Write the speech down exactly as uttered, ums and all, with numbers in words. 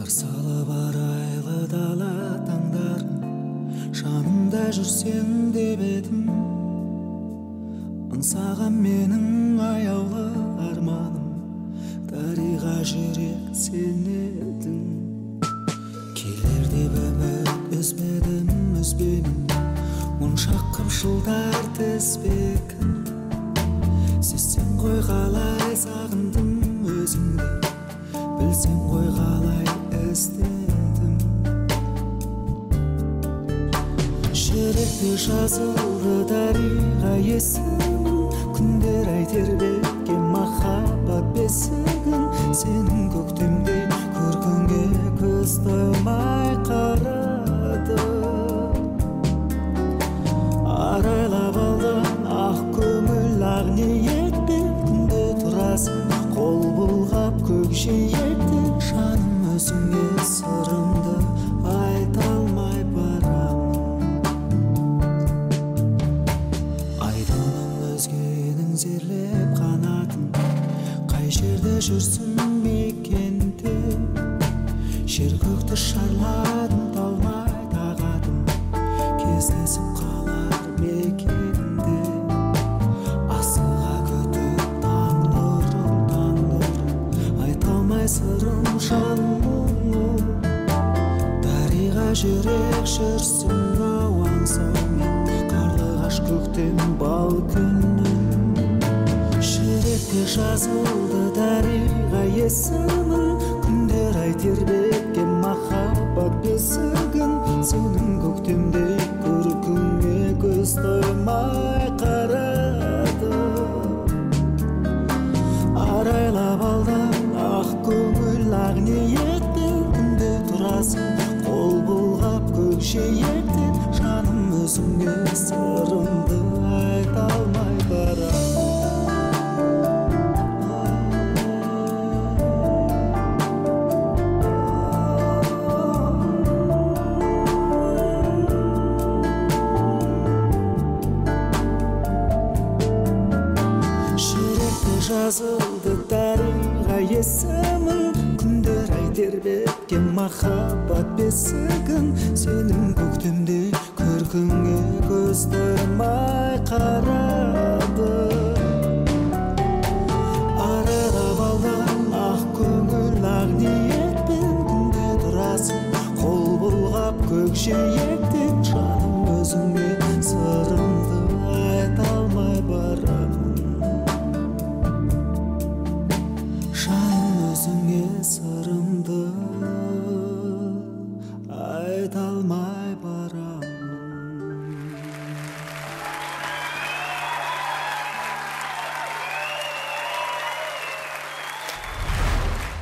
салып арайлы дала таңдарын жанымда жүрсең деп едім. Аңсаған менің аяулы арманым, дариға жүрек сен едің. Келер деп үміт үзбедім, үзбеймін, мұншақ көп жылдар тізбекін. Сезсең ғой қалай сағындым өзіңді, білсең ғой қалай іздедім. Жүректе жазылды дариға есімің, күндер ай тербеткен махаббат бесігін. Сенің көктемдей көркіңе көз тоймай қарады. Арайлап алдың ақ көңіл ақ ниетпен, күнде тұрасың қол бұлғап көкжиекте. Жаным өзіңе сырымды айта алмай барамын. Айдыным өзгенің зерлеп қанатын, қай жерде жүрсің мекенде. Жер көкті шарладым, талмай тағадым, кездесіп қалар мекенде. Асыға күтіп таң нұрым, таң нұрым, айта алмай сырым жан мұңым. Дариға жүрек жүрсің ауаң саумен, қарлығаш көктем бал күнім. Жүректе жазылды дариға есімің, күндер ай тербеткен махаббат бесігін. Сенің көктемдей көркіңе көз тоймай қарады. Арайлап алдың ақ көңіл ақ ниетпен, күнде тұрасың қол бұлғап көкжиекте. Жаным өзіңе сырымды айта алмай барамын. Жазылды дариға есімің, күндер ай тербеткен махаббат бесігін. Сенің көктемдей көркіңе көз тоймай қарады. Арайлап алдың ақ көңіл ақ ниетпен, күнде тұрасың қол бұлғап көкжиекте. Жаным өзіңе сырымды айта алмай барамын. Өзіңе сырым